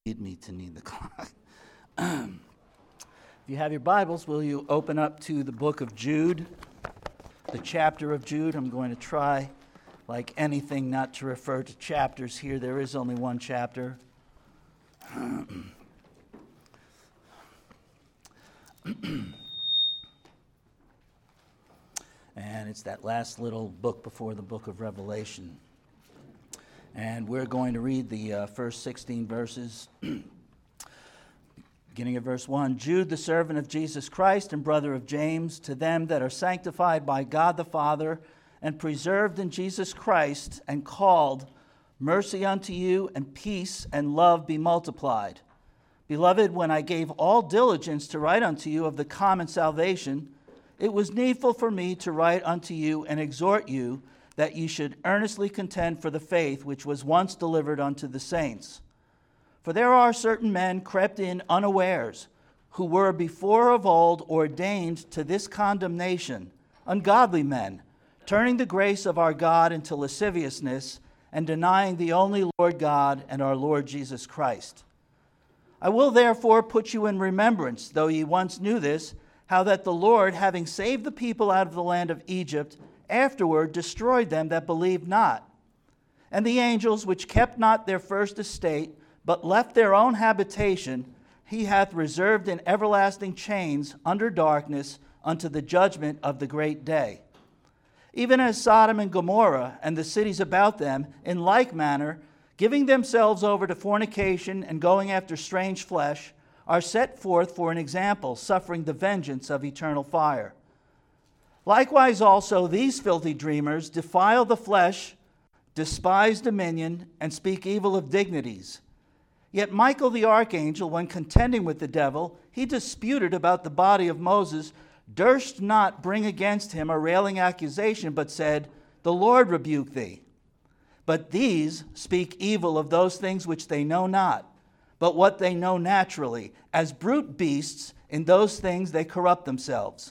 Lead me to need the clock. If you have your Bibles, will you open up to the book of Jude, the chapter of Jude? I'm going to try, like anything, not to refer to chapters here. There is only one chapter. And it's that last little book before the book of Revelation. And we're going to read the first 16 verses, beginning at verse 1. Jude, the servant of Jesus Christ and brother of James, to them that are sanctified by God the Father and preserved in Jesus Christ and called, mercy unto you and peace and love be multiplied. Beloved, when I gave all diligence to write unto you of the common salvation, it was needful for me to write unto you and exhort you that ye should earnestly contend for the faith which was once delivered unto the saints. For there are certain men crept in unawares, who were before of old ordained to this condemnation, ungodly men, turning the grace of our God into lasciviousness, and denying the only Lord God and our Lord Jesus Christ. I will therefore put you in remembrance, though ye once knew this, how that the Lord, having saved the people out of the land of Egypt, afterward destroyed them that believed not. And the angels which kept not their first estate, but left their own habitation, he hath reserved in everlasting chains under darkness unto the judgment of the great day. Even as Sodom and Gomorrah and the cities about them, in like manner, giving themselves over to fornication and going after strange flesh, are set forth for an example, suffering the vengeance of eternal fire. Likewise also these filthy dreamers defile the flesh, despise dominion, and speak evil of dignities. Yet Michael the archangel, when contending with the devil, he disputed about the body of Moses, durst not bring against him a railing accusation, but said, The Lord rebuke thee. But these speak evil of those things which they know not, but what they know naturally. As brute beasts, in those things they corrupt themselves.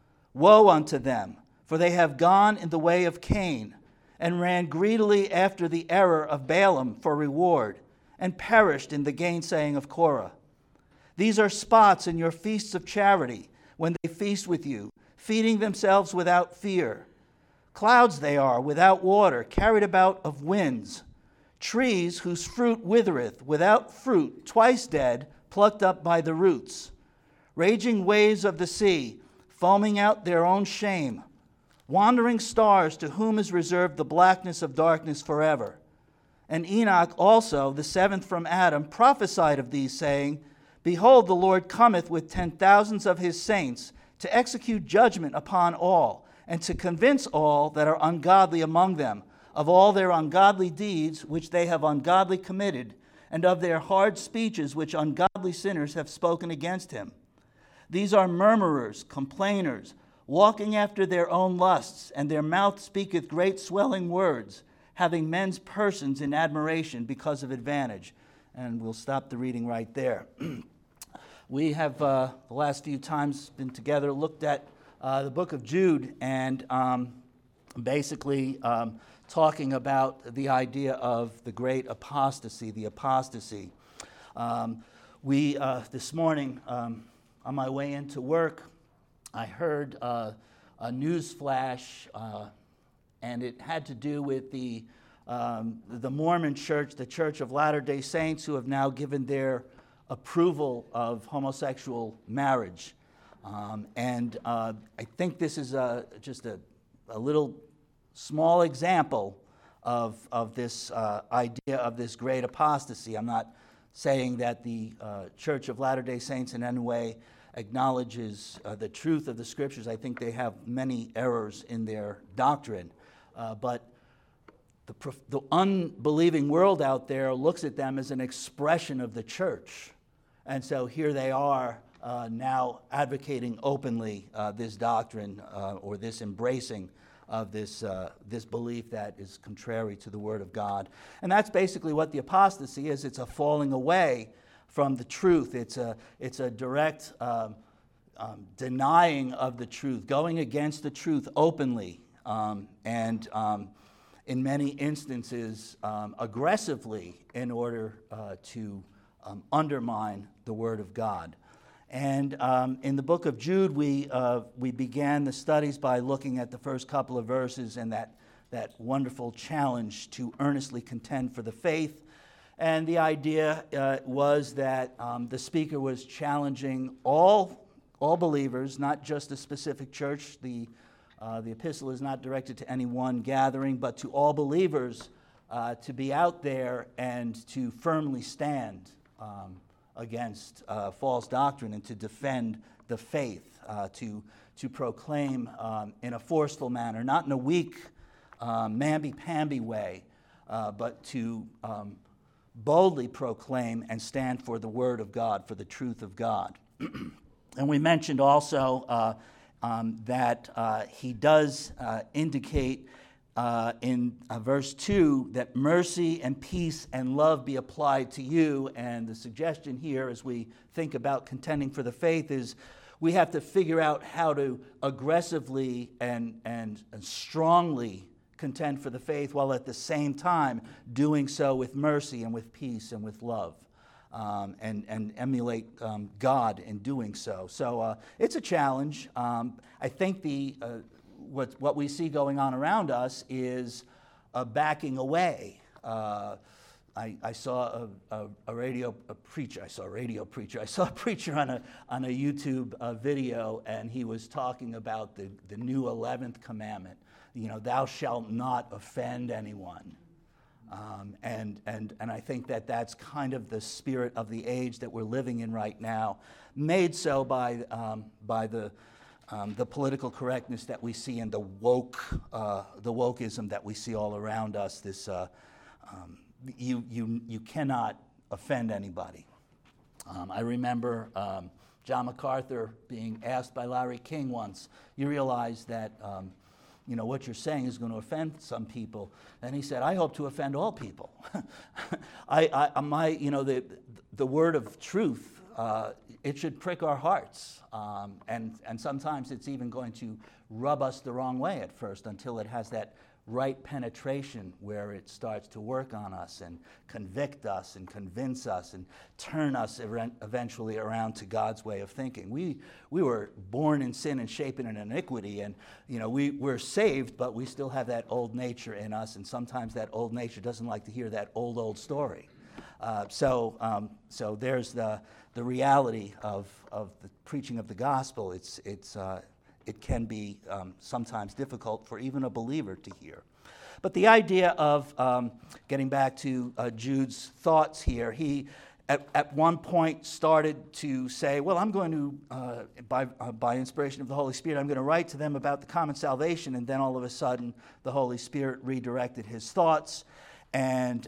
Woe unto them, for they have gone in the way of Cain, and ran greedily after the error of Balaam for reward, and perished in the gainsaying of Korah. These are spots in your feasts of charity, when they feast with you, feeding themselves without fear. Clouds they are, without water, carried about of winds. Trees whose fruit withereth, without fruit, twice dead, plucked up by the roots. Raging waves of the sea, foaming out their own shame. Wandering stars, to whom is reserved the blackness of darkness forever. And Enoch also, the seventh from Adam, prophesied of these, saying, Behold, the Lord cometh with 10,000s of his saints, to execute judgment upon all, and to convince all that are ungodly among them, of all their ungodly deeds which they have ungodly committed, and of their hard speeches which ungodly sinners have spoken against him. These are murmurers, complainers, walking after their own lusts, and their mouth speaketh great swelling words, having men's persons in admiration because of advantage. And we'll stop the reading right there. We have, the last few times been together, looked at the book of Jude, and basically talking about the idea of the great apostasy, the apostasy. This morning, on my way into work, I heard a news flash, and it had to do with the Mormon Church, the Church of Latter-day Saints, who have now given their approval of homosexual marriage. And I think this is just a little small example of this idea of this great apostasy. I'm not saying that the Church of Latter-day Saints in any way acknowledges the truth of the Scriptures. I think they have many errors in their doctrine. But the unbelieving world out there looks at them as an expression of the church. And so here they are now advocating openly this doctrine or this embracing of this belief that is contrary to the Word of God. And that's basically what the apostasy is. It's a falling away from the truth. It's a direct denying of the truth, going against the truth openly, and in many instances aggressively in order to undermine the Word of God. And in the book of Jude, we began the studies by looking at the first couple of verses and that wonderful challenge to earnestly contend for the faith. And the idea was that the speaker was challenging all believers, not just a specific church. The epistle is not directed to any one gathering, but to all believers to be out there and to firmly stand against false doctrine and to defend the faith, to proclaim in a forceful manner, not in a weak, mamby-pamby way, but to boldly proclaim and stand for the Word of God, for the truth of God. And we mentioned also that he does indicate in verse 2 that mercy and peace and love be applied to you. And the suggestion here as we think about contending for the faith is we have to figure out how to aggressively and strongly contend for the faith while at the same time doing so with mercy and with peace and with love. And emulate God in doing so. So it's a challenge. I think what we see going on around us is a backing away. I saw a preacher. I saw a preacher on a YouTube video, and he was talking about the new 11th commandment. Thou shalt not offend anyone. And I think that's kind of the spirit of the age that we're living in right now, made so by the political correctness that we see and the wokeism that we see all around us. This you cannot offend anybody. I remember John MacArthur being asked by Larry King once, you realize that what you're saying is going to offend some people. And he said, I hope to offend all people. The word of truth, it should prick our hearts. And sometimes it's even going to rub us the wrong way at first until it has that right penetration where it starts to work on us and convict us and convince us and turn us eventually around to God's way of thinking. We were born in sin and shapen in iniquity, and we're saved, but we still have that old nature in us, and sometimes that old nature doesn't like to hear that old story. So there's the reality of the preaching of the gospel. It can be sometimes difficult for even a believer to hear. But the idea of, getting back to Jude's thoughts here, he at one point started to say, well, I'm going to, by inspiration of the Holy Spirit, I'm going to write to them about the common salvation. And then all of a sudden, the Holy Spirit redirected his thoughts and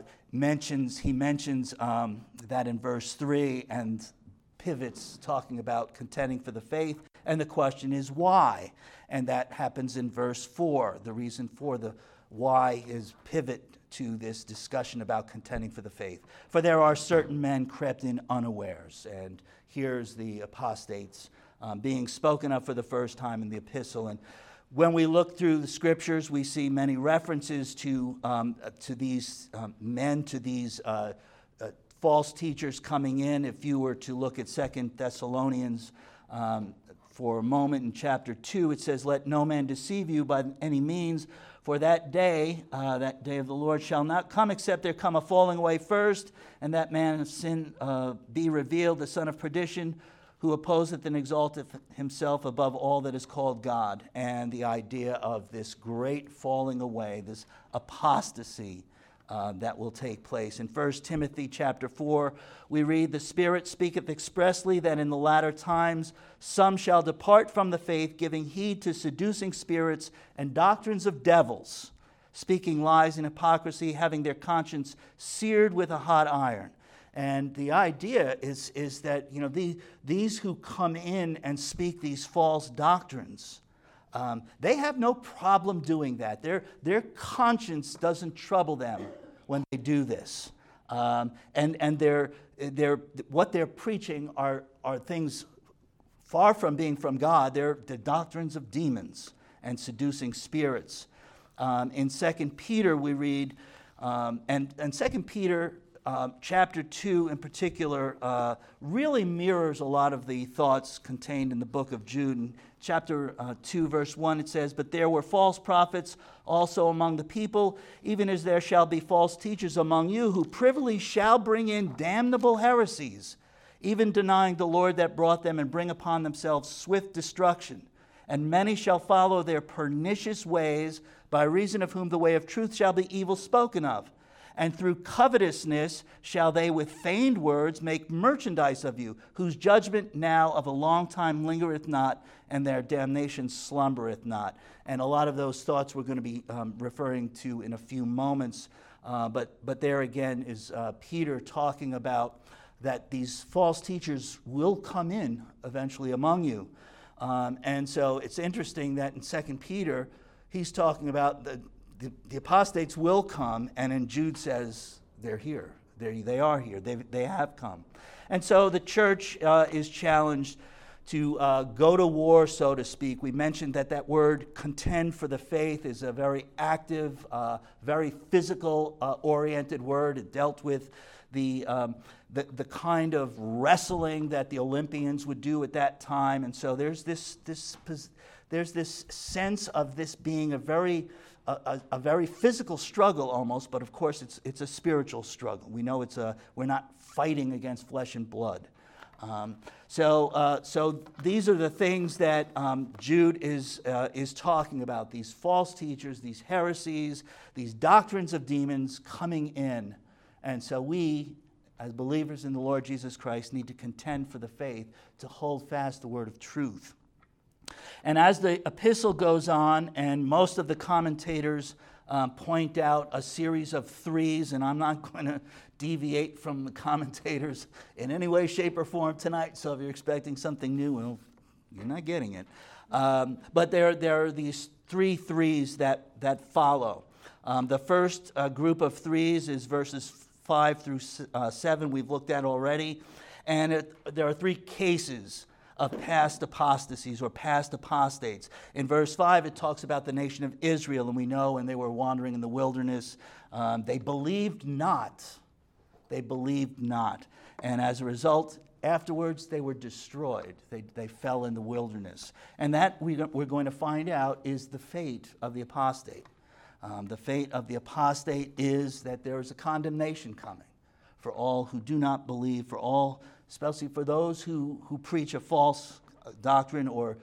he mentions that in verse 3 and pivots talking about contending for the faith. And the question is why? And that happens in verse 4. The reason for the why is pivot to this discussion about contending for the faith. For there are certain men crept in unawares. And here's the apostates being spoken of for the first time in the epistle. And when we look through the scriptures, we see many references to these men, to these false teachers coming in. If you were to look at 2 Thessalonians for a moment in chapter 2, it says, let no man deceive you by any means, for that day of the Lord shall not come except there come a falling away first, and that man of sin be revealed, the son of perdition, who opposeth and exalteth himself above all that is called God. And the idea of this great falling away, this apostasy that will take place. In 1 Timothy chapter 4, we read, the Spirit speaketh expressly that in the latter times some shall depart from the faith, giving heed to seducing spirits and doctrines of devils, speaking lies and hypocrisy, having their conscience seared with a hot iron. And the idea is that these who come in and speak these false doctrines, they have no problem doing that. Their conscience doesn't trouble them when they do this. And what they're preaching are things far from being from God. They're the doctrines of demons and seducing spirits. In 2 Peter we read, and 2 Peter chapter 2 in particular really mirrors a lot of the thoughts contained in the book of Jude. In chapter 2, verse 1, it says, "But there were false prophets also among the people, even as there shall be false teachers among you, who privily shall bring in damnable heresies, even denying the Lord that brought them, and bring upon themselves swift destruction. And many shall follow their pernicious ways, by reason of whom the way of truth shall be evil spoken of. And through covetousness shall they with feigned words make merchandise of you, whose judgment now of a long time lingereth not, and their damnation slumbereth not." And a lot of those thoughts we're going to be referring to in a few moments. But there again is Peter talking about that these false teachers will come in eventually among you. And so it's interesting that in 2 Peter, he's talking about the apostates will come, and in Jude says they're here. They are here. They have come. And so the church is challenged to go to war, so to speak. We mentioned that word contend for the faith is a very active, very physical-oriented word. It dealt with the kind of wrestling that the Olympians would do at that time. And so there's this sense of this being a very physical struggle almost, but of course it's a spiritual struggle. We know we're not fighting against flesh and blood. So these are the things that Jude is talking about, these false teachers, these heresies, these doctrines of demons coming in. And so we, as believers in the Lord Jesus Christ, need to contend for the faith, to hold fast the word of truth. And as the epistle goes on, and most of the commentators point out a series of threes, and I'm not going to deviate from the commentators in any way, shape, or form tonight, so if you're expecting something new, well, you're not getting it. But there are these three threes that follow. The first group of threes is verses 5 through 7 we've looked at already. And there are three cases of past apostasies or past apostates. In verse 5, it talks about the nation of Israel, and we know when they were wandering in the wilderness, they believed not. They believed not. And as a result, afterwards, they were destroyed. They fell in the wilderness. And that, we're going to find out, is the fate of the apostate. The fate of the apostate is that there is a condemnation coming for all who do not believe, for all, especially for those who preach a false doctrine or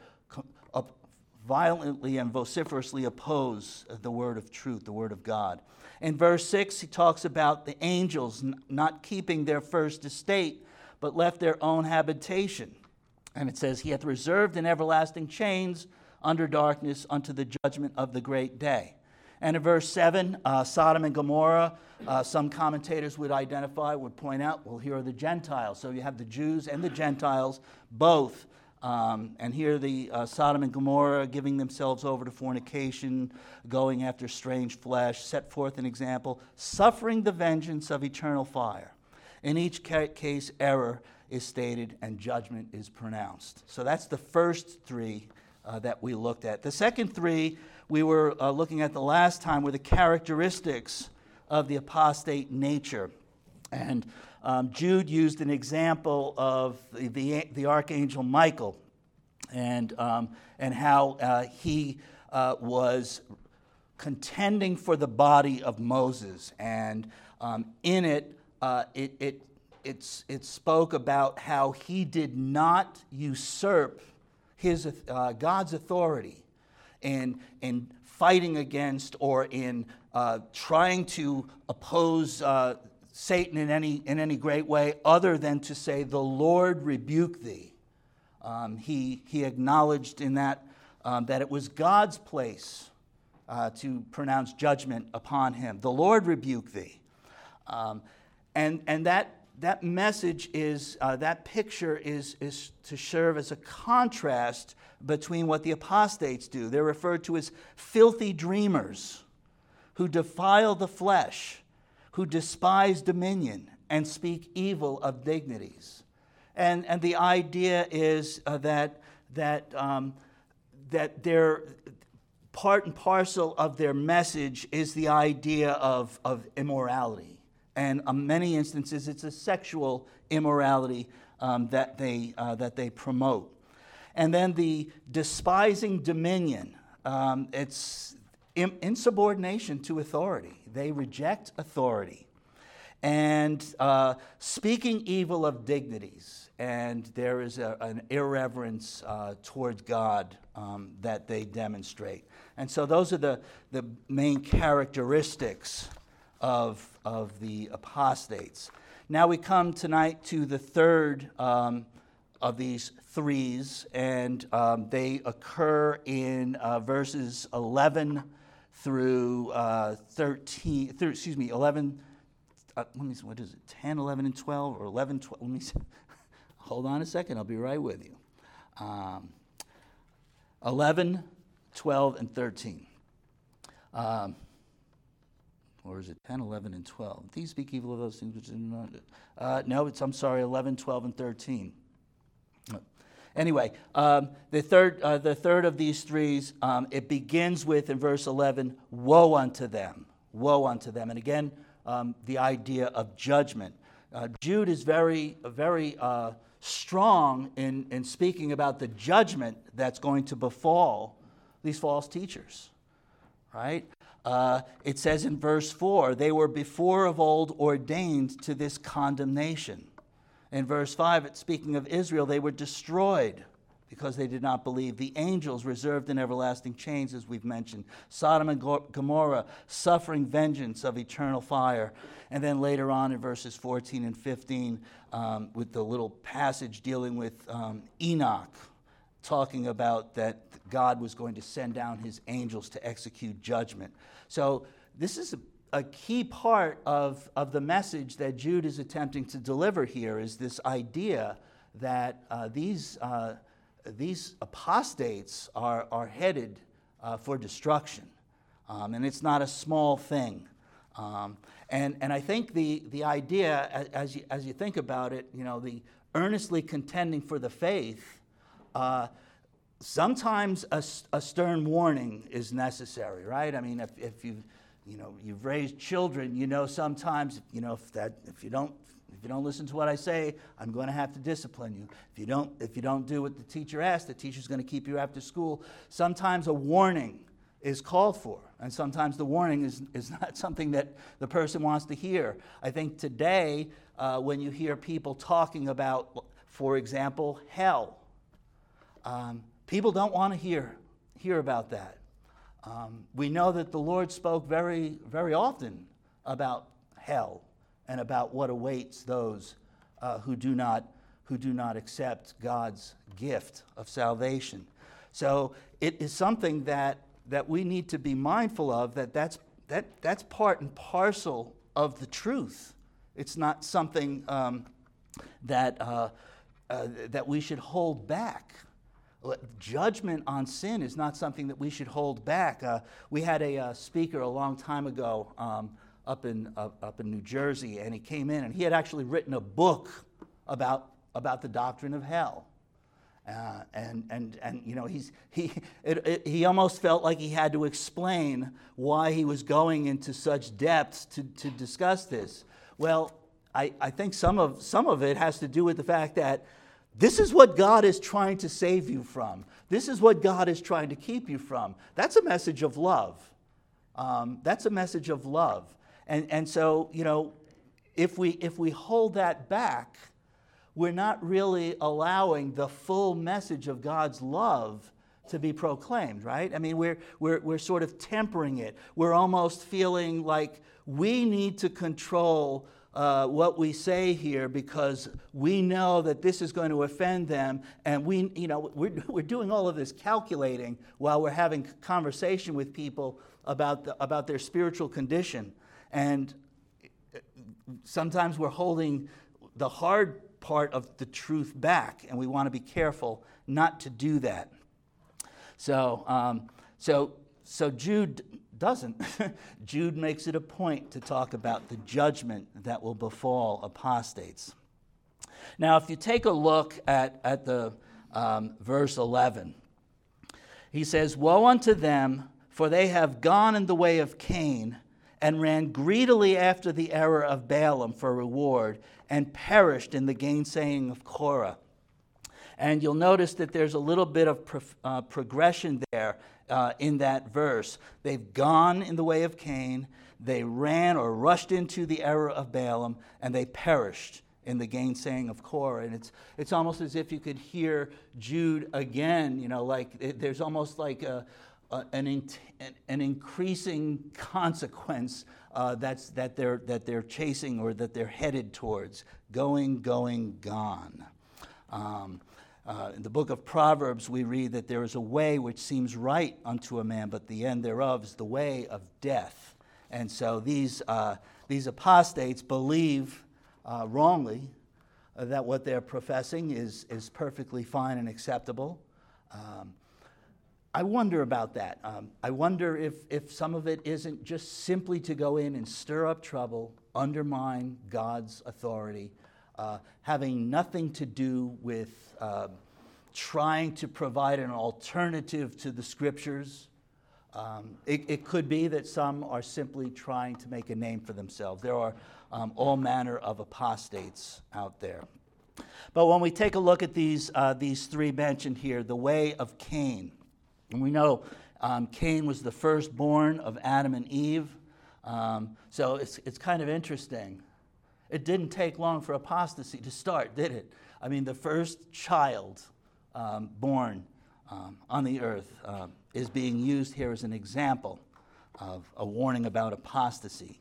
violently and vociferously oppose the word of truth, the word of God. In verse 6, he talks about the angels not keeping their first estate, but left their own habitation. And it says, "He hath reserved in everlasting chains under darkness unto the judgment of the great day." And in verse 7, Sodom and Gomorrah, some commentators would point out, well, here are the Gentiles. So you have the Jews and the Gentiles, both. And here the Sodom and Gomorrah giving themselves over to fornication, going after strange flesh, set forth an example, suffering the vengeance of eternal fire. In each case, error is stated and judgment is pronounced. So that's the first three that we looked at. The second three we were looking at the last time were the characteristics of the apostate nature. And Jude used an example of the archangel Michael and how he was contending for the body of Moses. And in it, it spoke about how he did not usurp God's authority in fighting against or in trying to oppose Satan in any great way, other than to say, "The Lord rebuke thee." He acknowledged in that it was God's place to pronounce judgment upon him. "The Lord rebuke thee," and that message is that picture is to serve as a contrast between what the apostates do. They're referred to as filthy dreamers who defile the flesh, who despise dominion and speak evil of dignities. And the idea is that their part and parcel of their message is the idea of immorality, And in many instances, it's a sexual immorality that they promote. And then the despising dominion. It's insubordination to authority. They reject authority. And speaking evil of dignities. And there is an irreverence toward God that they demonstrate. And so those are the main characteristics of the apostates. Now we come tonight to the third of these threes, and they occur in verses 11 through 13. 11. Let me see, what is it? 10, 11, and 12, or 11, 12? Let me see. Hold on a second. I'll be right with you. 11, 12, and 13. Or is it 10, 11, and 12? These speak evil of those things which are not. No, I'm sorry, 11, 12, and 13. Anyway, the third of these threes, it begins with, in verse 11, woe unto them. Woe unto them. And again, the idea of judgment. Jude is very strong in speaking about the judgment that's going to befall these false teachers, right? It says in verse 4, they were before of old ordained to this condemnation. In verse 5, it's speaking of Israel, they were destroyed because they did not believe. The angels reserved in everlasting chains, as we've mentioned. Sodom and Gomorrah suffering vengeance of eternal fire. And then later on in verses 14 and 15, with the little passage dealing with Enoch, talking about that God was going to send down his angels to execute judgment. So this is a key part of the message that Jude is attempting to deliver here, is this idea that these apostates are headed for destruction. And it's not a small thing. And I think the idea, as you think about it, the earnestly contending for the faith, sometimes a stern warning is necessary, right? I mean, if you've raised children, sometimes, if you don't listen to what I say, I'm going to have to discipline you. If you don't do what the teacher asks, the teacher's going to keep you after school. Sometimes a warning is called for, and sometimes the warning is not something that the person wants to hear. I think today, when you hear people talking about, for example, hell, people don't want to hear about that. We know that the Lord spoke very, very often about hell and about what awaits those who do not accept God's gift of salvation. So it is something that we need to be mindful of. That's part and parcel of the truth. It's not something that we should hold back. Judgment on sin is not something that we should hold back. We had a speaker a long time ago up in New Jersey, and he came in, and he had actually written a book about the doctrine of hell. He almost felt like he had to explain why he was going into such depths to discuss this. Well, I think some of it has to do with the fact that this is what God is trying to save you from. This is what God is trying to keep you from. That's a message of love. That's a message of love. And so, if we hold that back, we're not really allowing the full message of God's love to be proclaimed, right? I mean, we're sort of tempering it. We're almost feeling like we need to control what we say here because we know that this is going to offend them, and we're doing all of this calculating while we're having conversation with people about their spiritual condition, and sometimes we're holding the hard part of the truth back, and we want to be careful not to do that. So Jude doesn't. Jude makes it a point to talk about the judgment that will befall apostates. Now, if you take a look at the verse 11, he says, "Woe unto them, for they have gone in the way of Cain, and ran greedily after the error of Balaam for reward, and perished in the gainsaying of Korah. And you'll notice that there's a little bit of progression there in that verse. They've gone in the way of Cain, they ran or rushed into the error of Balaam, and they perished in the gainsaying of Korah. And it's almost as if you could hear Jude again, there's almost like an increasing consequence that they're chasing, or that they're headed towards. Going, gone. In the book of Proverbs, we read that there is a way which seems right unto a man, but the end thereof is the way of death. And so these apostates believe wrongly that what they're professing is perfectly fine and acceptable. I wonder about that. I wonder if some of it isn't just simply to go in and stir up trouble, undermine God's authority, having nothing to do with trying to provide an alternative to the Scriptures. It could be that some are simply trying to make a name for themselves. There are all manner of apostates out there. But when we take a look at these three mentioned here, the way of Cain, and we know Cain was the firstborn of Adam and Eve, so it's kind of interesting. It didn't take long for apostasy to start, did it? I mean, the first child born on the earth is being used here as an example of a warning about apostasy.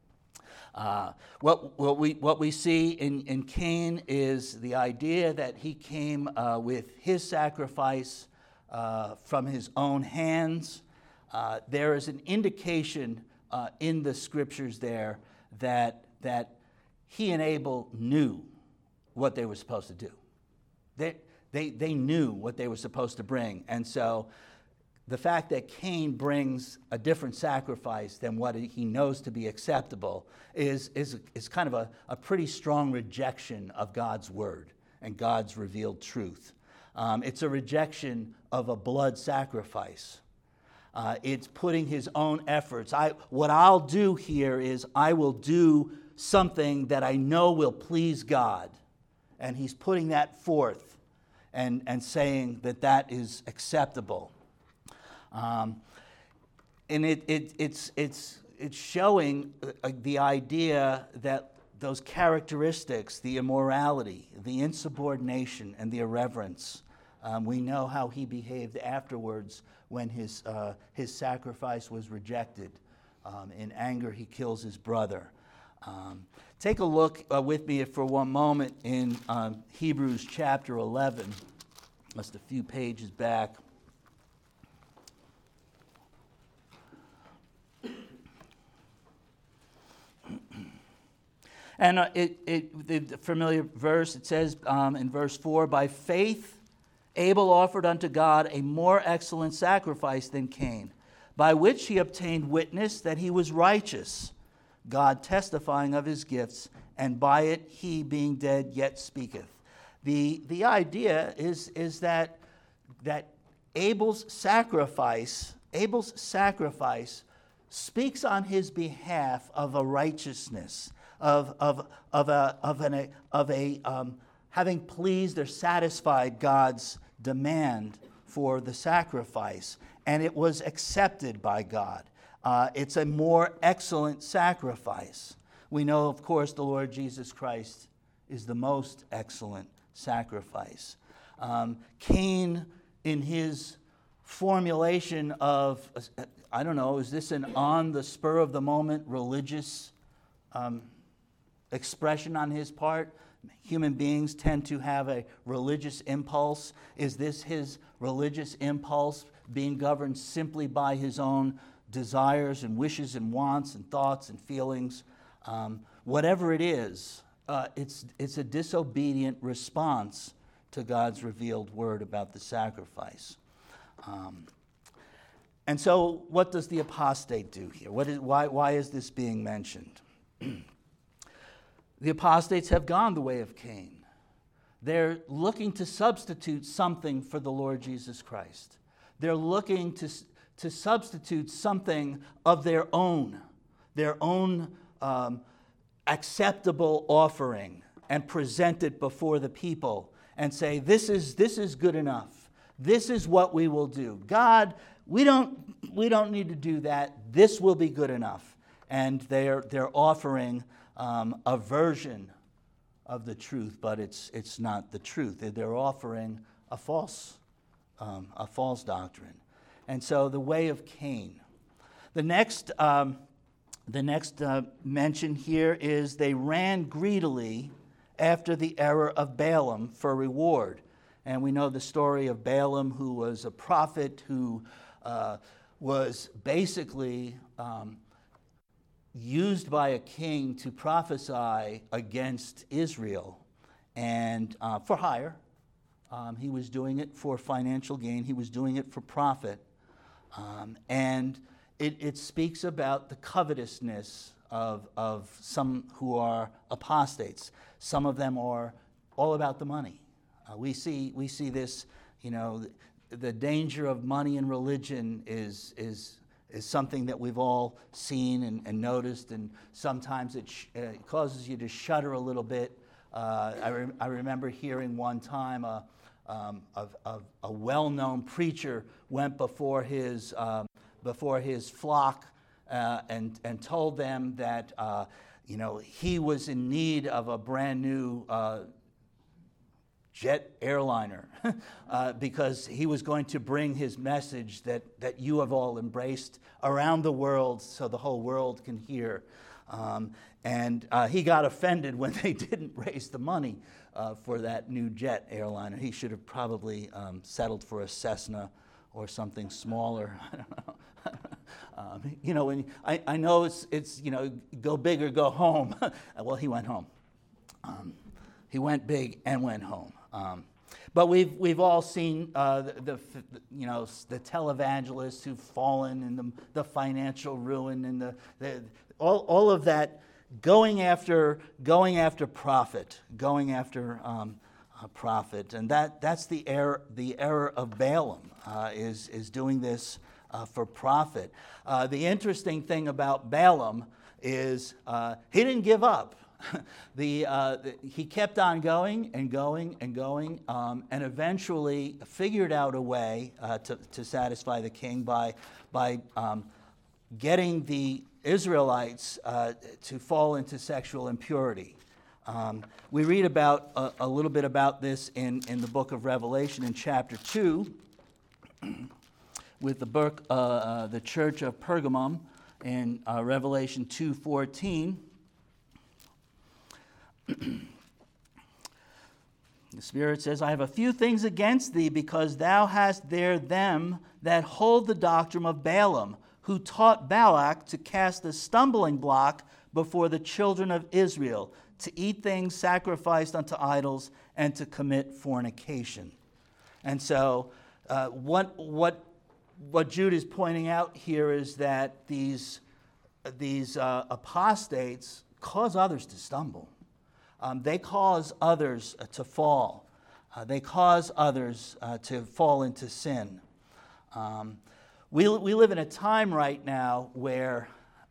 What we see in Cain is the idea that he came with his sacrifice from his own hands. There is an indication in the Scriptures there that he and Abel knew what they were supposed to do. They knew what they were supposed to bring. And so the fact that Cain brings a different sacrifice than what he knows to be acceptable is kind of a pretty strong rejection of God's word and God's revealed truth. It's a rejection of a blood sacrifice. It's putting his own efforts. What I'll do here is I will do something that I know will please God. And he's putting that forth and saying that is acceptable. And it's showing the idea that those characteristics, the immorality, the insubordination, and the irreverence, we know how he behaved afterwards when his sacrifice was rejected. In anger, he kills his brother. Take a look with me for one moment in Hebrews chapter 11, just a few pages back. And the familiar verse, it says in verse 4, by faith Abel offered unto God a more excellent sacrifice than Cain, by which he obtained witness that he was righteous, God testifying of his gifts, and by it he, being dead, yet speaketh. The idea is that Abel's sacrifice speaks on his behalf of a righteousness, of having pleased or satisfied God's demand for the sacrifice, and it was accepted by God. It's a more excellent sacrifice. We know, of course, the Lord Jesus Christ is the most excellent sacrifice. Cain, in his formulation of, I don't know, is this an on the spur of the moment religious expression on his part? Human beings tend to have a religious impulse. Is this his religious impulse being governed simply by his own desires and wishes and wants and thoughts and feelings? Whatever it is, it's a disobedient response to God's revealed word about the sacrifice. And so what does the apostate do here? Why is this being mentioned? The apostates have gone the way of Cain. They're looking to substitute something for the Lord Jesus Christ. They're looking to substitute something of their own. acceptable offering and present it before the people and say, this is good enough. This is what we will do. God, we don't need to do that. This will be good enough. And they're offering a version of the truth, but it's not the truth. They're offering a false doctrine. And so the way of Cain. The next mention here is they ran greedily after the error of Balaam for reward. And we know the story of Balaam, who was a prophet who was basically used by a king to prophesy against Israel, and for hire. He was doing it for financial gain. He was doing it for profit. And it speaks about the covetousness of some who are apostates. Some of them are all about the money. We see this, the danger of money in religion is something that we've all seen and noticed, and sometimes it causes you to shudder a little bit. I remember hearing one time a well-known preacher went before his flock and told them that he was in need of a brand new jet airliner because he was going to bring his message that you have all embraced around the world so the whole world can hear. And he got offended when they didn't raise the money for that new jet airliner. He should have probably settled for a Cessna or something smaller. I don't know. I know it's go big or go home. Well, he went home. He went big and went home. But we've all seen the televangelists who've fallen in the financial ruin and all of that, going after profit, profit, and that's the error of Balaam is doing this for profit. The interesting thing about Balaam is he didn't give up. He kept on going and going and going, and eventually figured out a way to satisfy the king by getting the Israelites to fall into sexual impurity. We read about a little bit about this in the book of Revelation in chapter 2 with the church of Pergamum in Revelation 2:14. The Spirit says, I have a few things against thee, because thou hast there them that hold the doctrine of Balaam, who taught Balak to cast a stumbling block before the children of Israel, to eat things sacrificed unto idols, and to commit fornication. And so what Jude is pointing out here is that these apostates cause others to stumble. They cause others to fall. They cause others to fall into sin. We live in a time right now where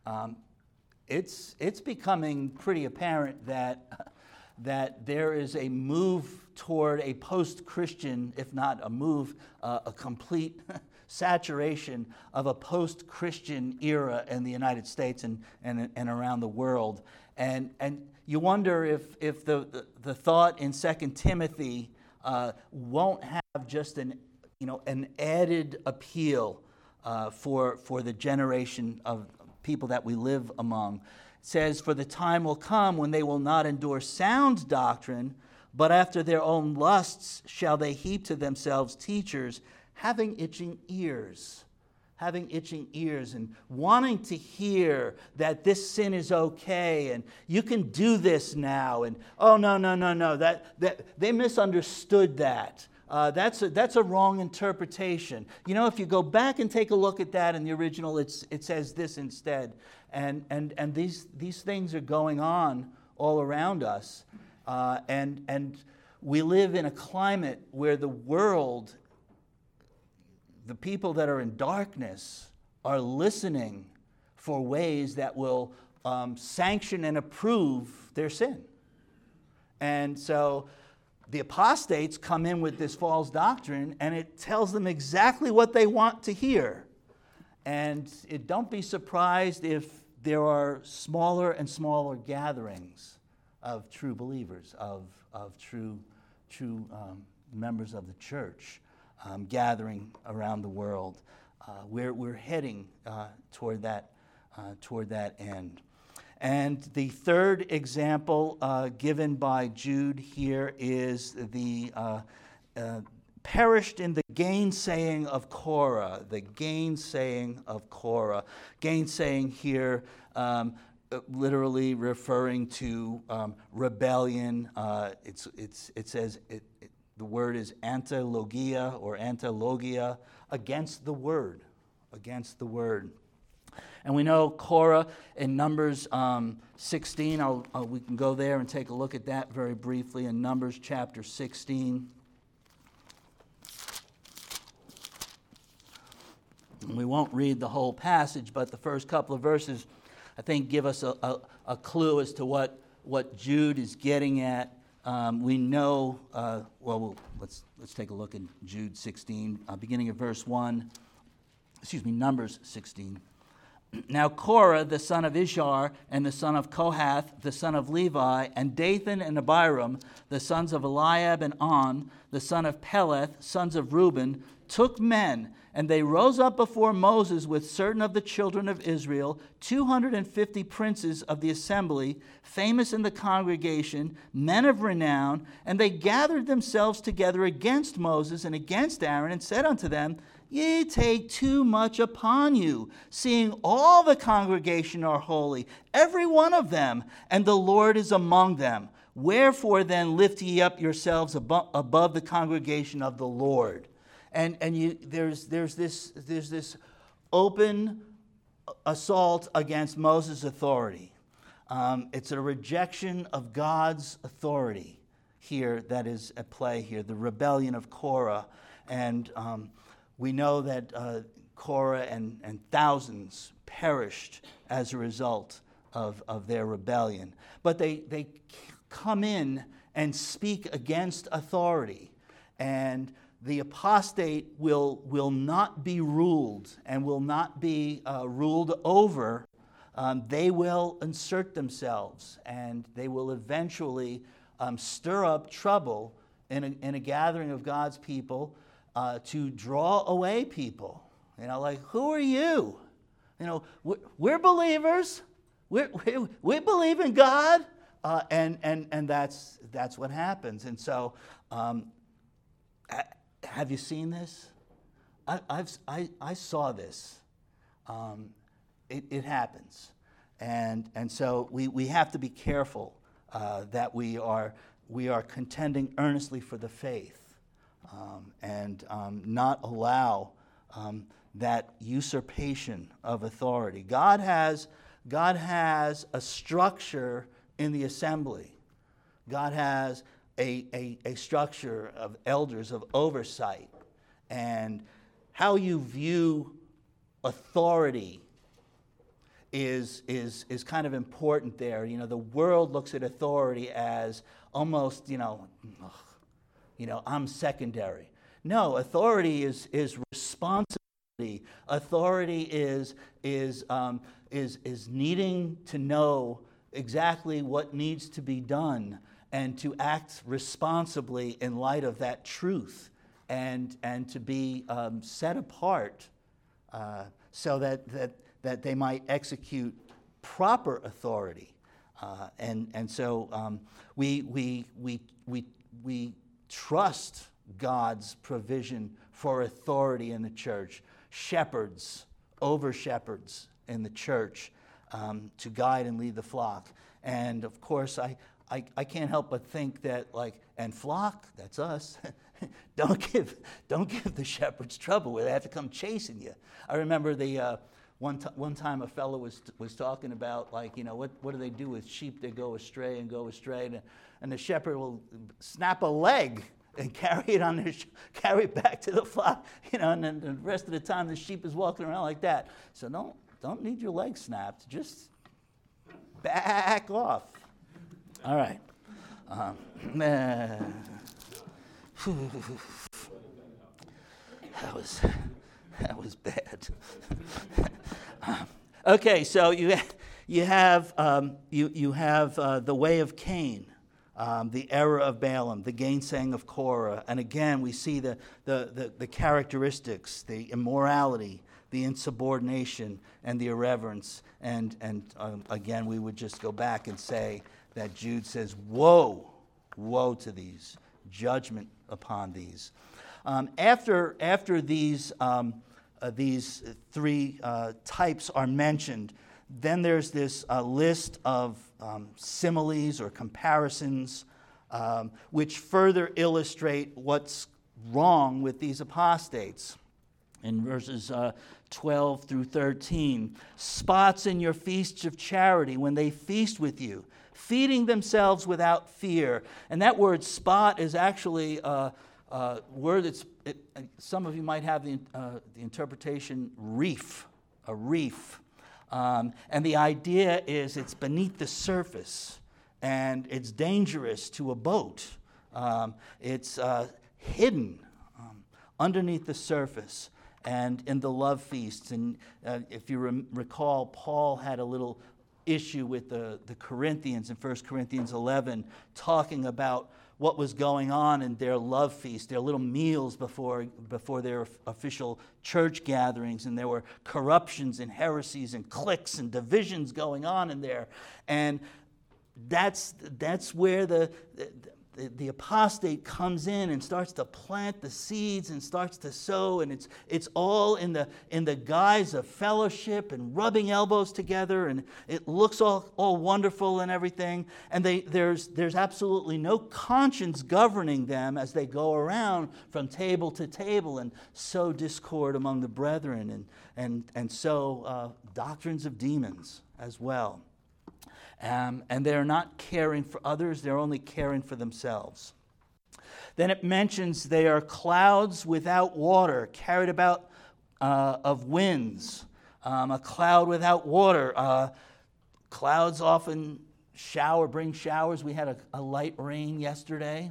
it's becoming pretty apparent that there is a move toward a post-Christian, if not a move, a complete saturation of a post-Christian era in the United States and around the world. And you wonder if the thought in 2 Timothy won't have just an added appeal for the generation of people that we live among. It says, for the time will come when they will not endure sound doctrine, but after their own lusts shall they heap to themselves teachers, having itching ears and wanting to hear that this sin is okay and you can do this now, and oh no, that they misunderstood that. That's a wrong interpretation. If you go back and take a look at that in the original, it says this instead. And these things are going on all around us. And we live in a climate where the world, the people that are in darkness, are listening for ways that will sanction and approve their sin. And so the apostates come in with this false doctrine, and it tells them exactly what they want to hear. And don't be surprised if there are smaller and smaller gatherings of true believers, of true members of the church gathering around the world. We're heading toward that end. And the third example given by Jude here is the perished in the gainsaying of Korah. The gainsaying of Korah. Gainsaying here literally referring to rebellion. It says the word is antologia or antologia, against the word. Against the word. And we know Korah in Numbers 16. We can go there and take a look at that very briefly in Numbers chapter 16. And we won't read the whole passage, but the first couple of verses, I think, give us a clue as to what Jude is getting at. We know, let's take a look at Jude 16, beginning at verse 1. Numbers 16. Now Korah, the son of Ishar, and the son of Kohath, the son of Levi, and Dathan and Abiram, the sons of Eliab and On, the son of Peleth, sons of Reuben, took men, and they rose up before Moses with certain of the children of Israel, 250 princes of the assembly, famous in the congregation, men of renown, and they gathered themselves together against Moses and against Aaron, and said unto them, Ye take too much upon you, seeing all the congregation are holy, every one of them, and the Lord is among them. Wherefore then lift ye up yourselves above the congregation of the Lord. And there's this open assault against Moses' authority. It's a rejection of God's authority here that is at play here, the rebellion of Korah. And we know that Korah and thousands perished as a result of their rebellion. But they come in and speak against authority. And the apostate will not be ruled and will not be ruled over. They will insert themselves, and they will eventually stir up trouble in a gathering of God's people to draw away people. Like, who are you? We're believers. We believe in God, and that's what happens. And so, have you seen this? I saw this. It happens, and so we have to be careful that we are contending earnestly for the faith, and not allow that usurpation of authority. God has a structure in the assembly. God has a structure of elders, of oversight. And how you view authority is kind of important there. The world looks at authority as almost, I'm secondary. No, authority is responsibility. Authority is needing to know exactly what needs to be done and to act responsibly in light of that truth, and to be set apart so that they might execute proper authority. And so we trust God's provision for authority in the church, shepherds, over shepherds in the church, to guide and lead the flock. And of course, I can't help but think that, and flock, that's us. Don't give the shepherds trouble where they have to come chasing you. I remember one time a fellow was talking about, what do they do with sheep that go astray, and the shepherd will snap a leg and carry it back to the flock, and then the rest of the time the sheep is walking around like that. So don't need your leg snapped. Just back off. All right. That was bad. Okay, so you have the way of Cain, the error of Balaam, the gainsaying of Korah, and again we see the characteristics, the immorality, the insubordination, and the irreverence, and again we would just go back and say that Jude says, "Woe, woe to these, judgment upon these." After these three types are mentioned, then there's this list of similes or comparisons which further illustrate what's wrong with these apostates. In verses 12 through 13, spots in your feasts of charity when they feast with you, feeding themselves without fear. And that word spot is actually a word that's, some of you might have the interpretation reef, a reef. And the idea is it's beneath the surface and it's dangerous to a boat. It's hidden underneath the surface and in the love feasts. And if you recall, Paul had a little issue with the Corinthians in 1 Corinthians 11, talking about what was going on in their love feast, their little meals before their official church gatherings, and there were corruptions and heresies and cliques and divisions going on in there, and that's where the apostate comes in and starts to plant the seeds and starts to sow, and it's all in the guise of fellowship and rubbing elbows together, and it looks all wonderful and everything, and there's absolutely no conscience governing them as they go around from table to table and sow discord among the brethren and sow doctrines of demons as well. And they're not caring for others, they're only caring for themselves. Then it mentions they are clouds without water, carried about of winds. A cloud without water. Clouds often bring showers. We had a light rain yesterday.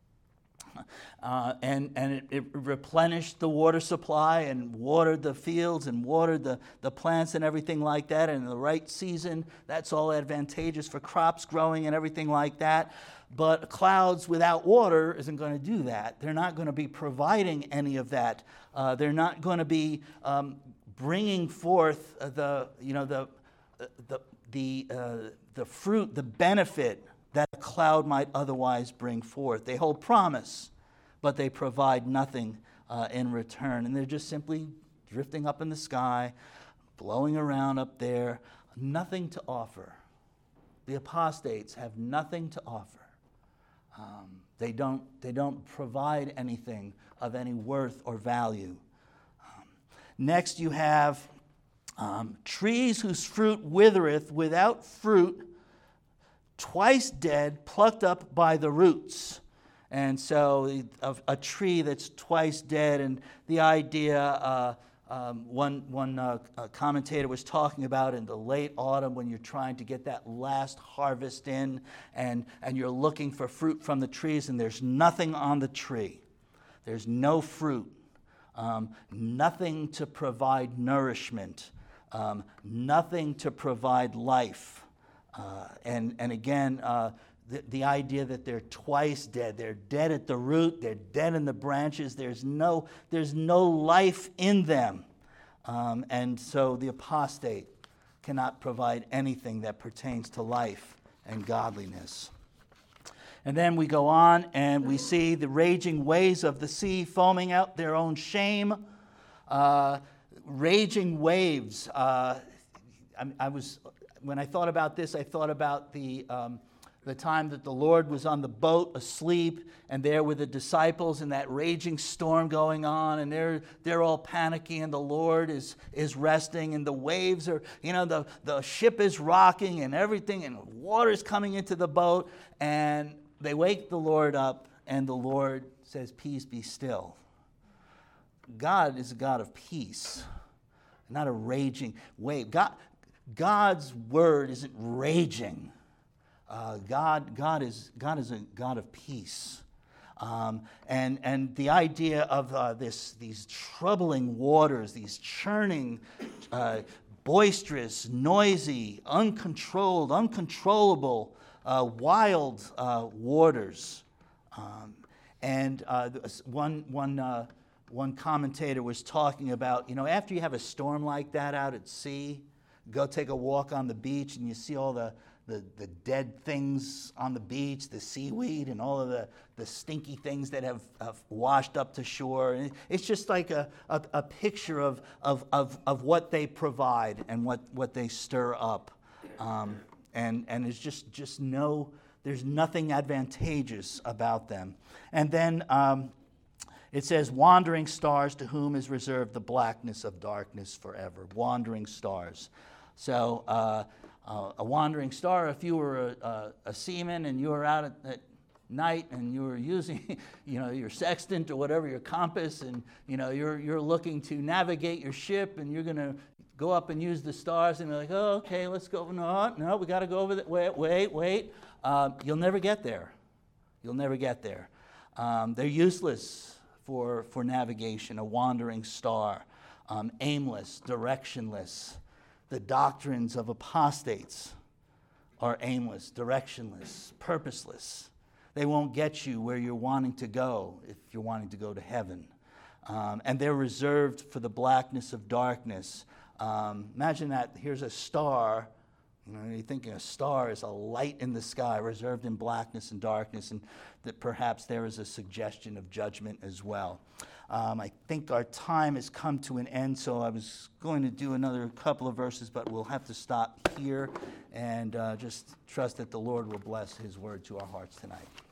And it replenished the water supply and watered the fields and watered the plants and everything like that. And in the right season, that's all advantageous for crops growing and everything like that. But clouds without water isn't going to do that. They're not going to be providing any of that. They're not going to be bringing forth the fruit, the benefit that a cloud might otherwise bring forth. They hold promise, but they provide nothing in return. And they're just simply drifting up in the sky, blowing around up there, nothing to offer. The apostates have nothing to offer. They don't provide anything of any worth or value. Next you have trees whose fruit withereth, without fruit, twice dead, plucked up by the roots. And so a tree that's twice dead, and the idea, one commentator was talking about in the late autumn when you're trying to get that last harvest in, and you're looking for fruit from the trees, and there's nothing on the tree. There's no fruit, nothing to provide nourishment, nothing to provide life. And again, the idea that they're twice dead. They're dead at the root. They're dead in the branches. There's no life in them. And so the apostate cannot provide anything that pertains to life and godliness. And then we go on and we see the raging waves of the sea foaming out their own shame. Raging waves. When I thought about this, I thought about the time that the Lord was on the boat asleep, and there were the disciples and that raging storm going on, and they're all panicky, and the Lord is resting, and the waves are, the ship is rocking and everything, and water's coming into the boat, and they wake the Lord up, and the Lord says, "Peace, be still." God is a God of peace. not a raging wave. God's word isn't raging. God is a God of peace. And the idea of these troubling waters, these churning, boisterous, noisy, uncontrollable, wild waters. One commentator was talking about, after you have a storm like that out at sea, go take a walk on the beach and you see all the dead things on the beach, the seaweed and all of the stinky things that have washed up to shore. And it's just like a picture of what they provide and what they stir up. And it's just there's nothing advantageous about them. And then it says, wandering stars to whom is reserved the blackness of darkness forever. Wandering stars. So a wandering star, if you were a seaman and you were out at night and you were using your sextant or whatever, your compass, and you're looking to navigate your ship, and you're going to go up and use the stars, and they're like, oh, okay, let's go. No, we got to go over that. Wait. You'll never get there. You'll never get there. They're useless for navigation, a wandering star, aimless, directionless. The doctrines of apostates are aimless, directionless, purposeless. They won't get you where you're wanting to go if you're wanting to go to heaven. And they're reserved for the blackness of darkness. Imagine that here's a star. You're thinking a star is a light in the sky, reserved in blackness and darkness, and that perhaps there is a suggestion of judgment as well. I think our time has come to an end, so I was going to do another couple of verses, but we'll have to stop here and just trust that the Lord will bless his word to our hearts tonight.